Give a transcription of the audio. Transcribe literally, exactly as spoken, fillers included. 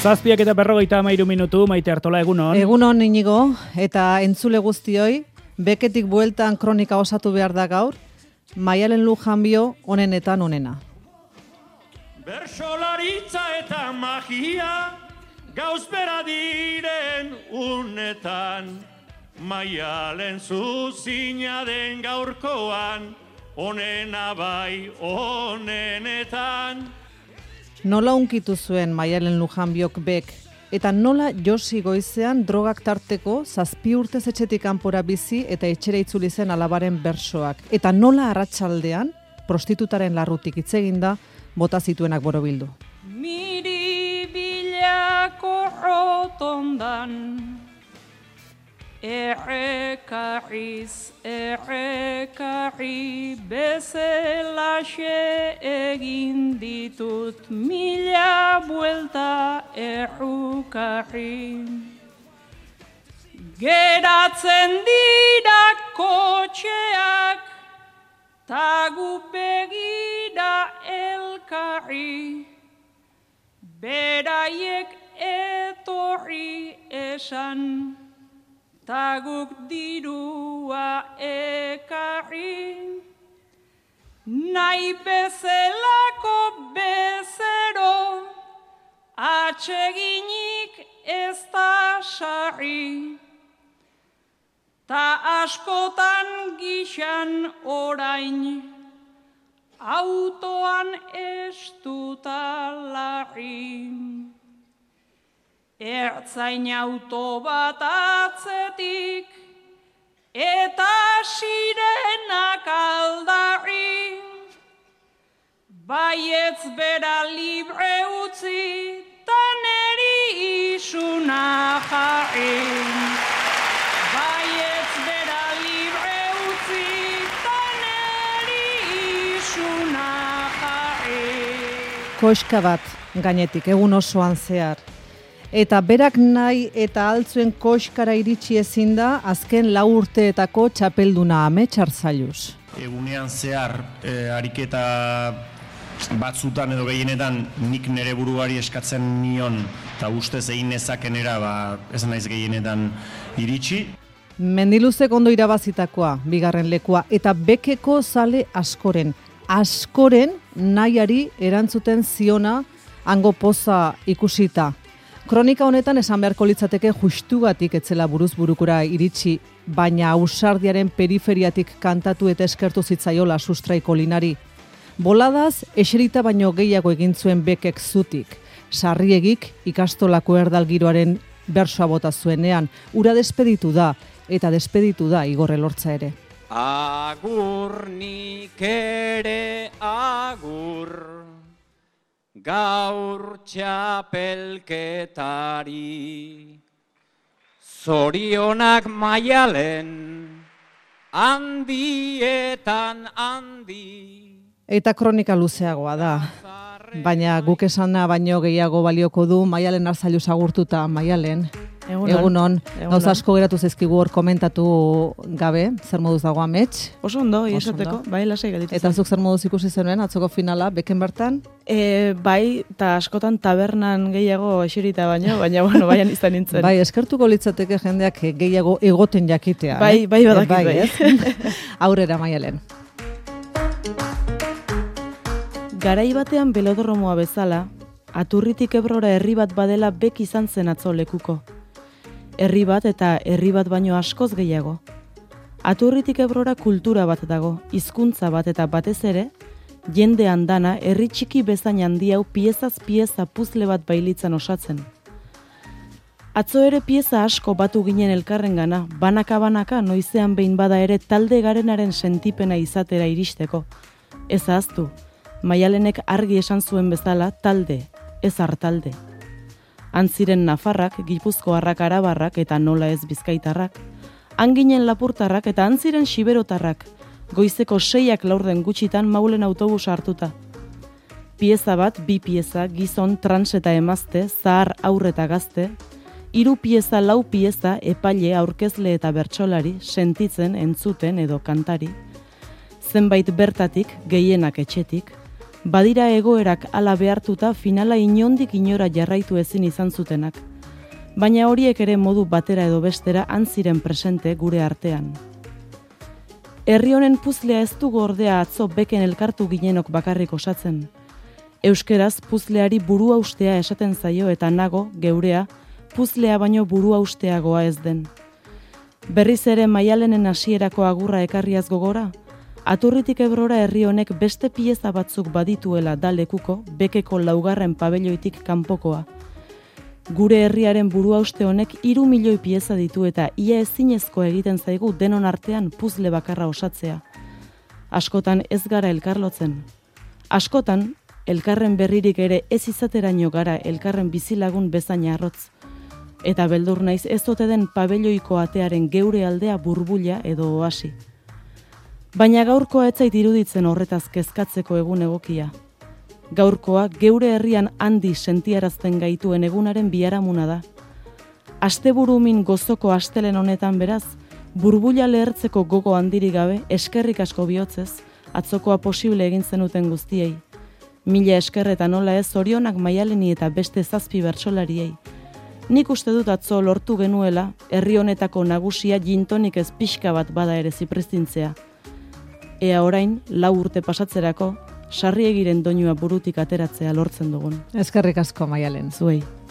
Zazpiak eta berrogeita hamairu minutu, Maite Artola, egunon. Egunon, Inigo, eta entzule guztioi, beketik bueltan kronika osatu behar da gaur, Maialen Lujanbio onenetan onena. Bertsolaritza eta magia, gauz bera diren unetan, Maialen zuzina den gaurkoan, onena bai onenetan. Nola unkitu zuen Maialen Lujanbiok bek, eta nola Josi goizean drogak tarteko zazpi urtez etxetik kanpora bizi eta etxera itzuli zen alabaren bersoak. Eta nola arratsaldean prostitutaren larrutik hitz eginda bota zituenak borobildu. Miri bilako rotondan, errekarriz, errekarri, bezelaxe egin ditut mila buelta errukarri. Geratzen dira kotxeak, tagu begira elkarri, beraiek etorri esan, taguk dirua ekarri, nahi bezelako bezero, atseginik ez da sarri, ta askotan gixan orain, autoan estuta larri. Ertzain auto bat atzetik, eta sirenak aldarri, baietz bera libre utzi, tan eri isuna jarri. Baietz bera libre utzi, tan eri isuna jarri. Koska bat gainetik egun osoan zehar. Eta berak nahi eta altzuen koskara iritsi ezin da azken lau urteetako txapelduna Amets Arzailuz. Egunean zehar e, ariketa batzutan edo gehienetan nik nere buruari eskatzen nion eta ustez egin nezakenera ba, ez naiz gehienetan iritsi. Mendiluzek ondo irabazitakoa, bigarren lekua, eta bekeko zale askoren, askoren nahiari erantzuten ziona hango poza ikusita. Kronika honetan esan beharko litzateke justugatik etzela buruz burukura iritsi, baina ausardiaren periferiatik kantatu eta eskertu zitzaiola sustraiko linari. Boladaz, eserita baino gehiago egin zuen bekek zutik. Sarriegik ikastolako erdalgiroaren bersoa bota zuenean, ura despeditu da, eta despeditu da Igor Elortza ere. Agur nik ere agur, gaur txapelketari, zorionak Maialen, handietan handi. Eta kronika luzeagoa da, baina guk esana baino gehiago balioko du Maialen Arzailuz agurtuta. Maialen, egunon, egunon. Gauza asko geratu zaizkigu hor komentatu gabe, zer moduz dago Amets? Oso ondo, iesateko, bai, lasai galitu. Eta zuk zer moduz ikusi zenuen, atzoko finala, beken bertan? E, bai, eta askotan tabernan gehiago eserita baino, baina bueno, baian izan nintzen. Bai, eskertuko litzateke jendeak gehiago egoten jakitea. Bai, bai badakit bai. bai. Aurrera, Maialen. Garai batean belodromoa bezala, Aturritik Ebrora herri bat badela bek izan zen atzo lekuko. Herri bat eta herri bat baino askoz gehiago. Aturritik Ebrora kultura bat dago, hizkuntza bat eta batez ere, jende andana herri txiki bezain handi hau piezaz pieza puzle bat bailitzan osatzen. Atzo ere pieza asko batu ginen elkarrengana, banaka-banaka noizean behin bada ere talde garenaren sentipena izatera iristeko. Ez ahaztu, Maialenek argi esan zuen bezala talde, ez hartalde. Antziren Nafarrak, Gipuzkoarrak, Arabarrak eta nola ez Bizkaitarrak, anginen Lapurtarrak eta antziren Xiberotarrak, goizeko seiak laurden gutxitan Maulen autobus hartuta. Pieza bat, bi pieza, gizon, trans eta emazte, zahar, aurre eta gazte, hiru pieza, lau pieza, epaile, aurkezle eta bertsolari, sentitzen, entzuten edo kantari, zenbait bertatik, gehienak etxetik, Badira egoerak hala behartuta finala inondik inora jarraitu ezin izan zutenak. Baina horiek ere modu batera edo bestera han ziren presente gure artean. Herri honen puzlea ez dugu ordea atzo beken elkartu ginenok bakarrik osatzen. Euskeraz puzleari burua ustea esaten zaio eta nago, geurea, puzlea baino burua usteagoa ez den. Berriz ere Maialenen hasierako agurra ekarriaz gogora, Aturritik Ebrora herri honek beste pieza batzuk badituela da lekuko, bekeko laugarren pabelloitik kanpokoa. Gure herriaren burua uste honek hiru milioi pieza ditu eta ia ezinezko egiten zaigu denon artean puzle bakarra osatzea. Askotan ez gara elkarlotzen. Askotan, elkarren berririk ere ez izateraino gara elkarren bizilagun bezain arrotz. Eta beldur naiz ez ote den pabelloiko atearen geure aldea burbuila edo oasi. Baina gaurkoa ez zait iruditzen horretaz kezkatzeko egun egokia. Gaurkoa geure herrian handi sentiarazten gaituen egunaren biharamuna da. Asteburumin gozoko astelen honetan beraz, burbuila lehertzeko gogo handirik gabe eskerrik asko bihotzez, atzokoa posible egin zenuten guztiei. Mila esker eta nola ez zorionak Maialeni eta beste zazpi bertsolariei. Nik uste dut atzo lortu genuela, herri honetako nagusia jintonik ez pixka bat bada ere zipristintzea. Ea orain, lau urte pasatzerako, sarriegiren doinua burutik ateratzea lortzen dugun. Eskerrik asko Maialen. Zuei.